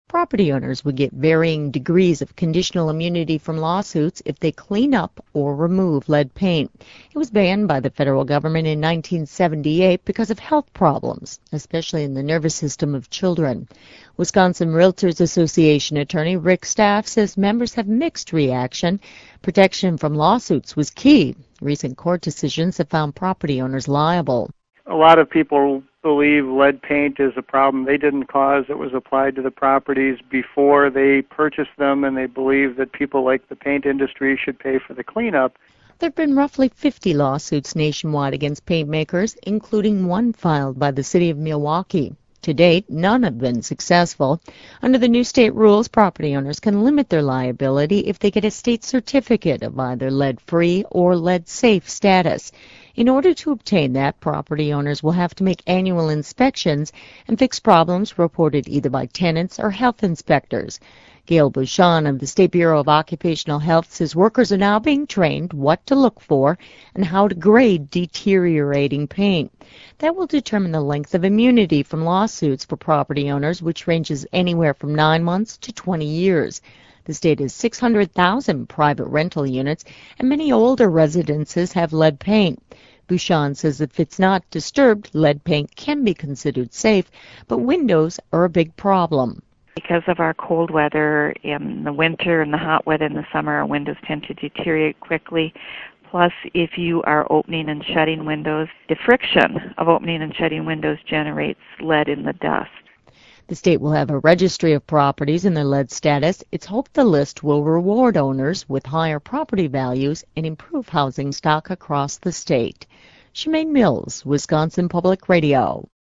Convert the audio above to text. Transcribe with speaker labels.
Speaker 1: Property owners would get varying degrees of conditional immunity from lawsuits if they clean up or remove lead paint. It was banned by the federal government in 1978 because of health problems, especially in the nervous system of children. Wisconsin Realtors Association attorney Rick Staff says members have mixed reaction. Protection from lawsuits was key. Recent court decisions have found property owners liable.
Speaker 2: A lot of people believe lead paint is a problem they didn't cause. It was applied to the properties before they purchased them, and they believe that people like the paint industry should pay for the cleanup.
Speaker 1: There have been roughly 50 lawsuits nationwide against paint makers, including one filed by the city of Milwaukee. To date, none have been successful. Under the new state rules, property owners can limit their liability if they get a state certificate of either lead-free or lead-safe status. In order to obtain that, property owners will have to make annual inspections and fix problems reported either by tenants or health inspectors. Gail Bouchon of the State Bureau of Occupational Health says workers are now being trained what to look for and how to grade deteriorating paint. That will determine the length of immunity from lawsuits for property owners, which ranges anywhere from 9 months to 20 years. The state has 600,000 private rental units, and many older residences have lead paint. Bouchon says if it's not disturbed, lead paint can be considered safe, but windows are a big problem.
Speaker 3: Because of our cold weather in the winter and the hot weather in the summer, our windows tend to deteriorate quickly. Plus, if you are opening and shutting windows, the friction of opening and shutting windows generates lead in the dust.
Speaker 1: The state will have a registry of properties and their lead status. It's hoped the list will reward owners with higher property values and improve housing stock across the state. Shemaine Mills, Wisconsin Public Radio.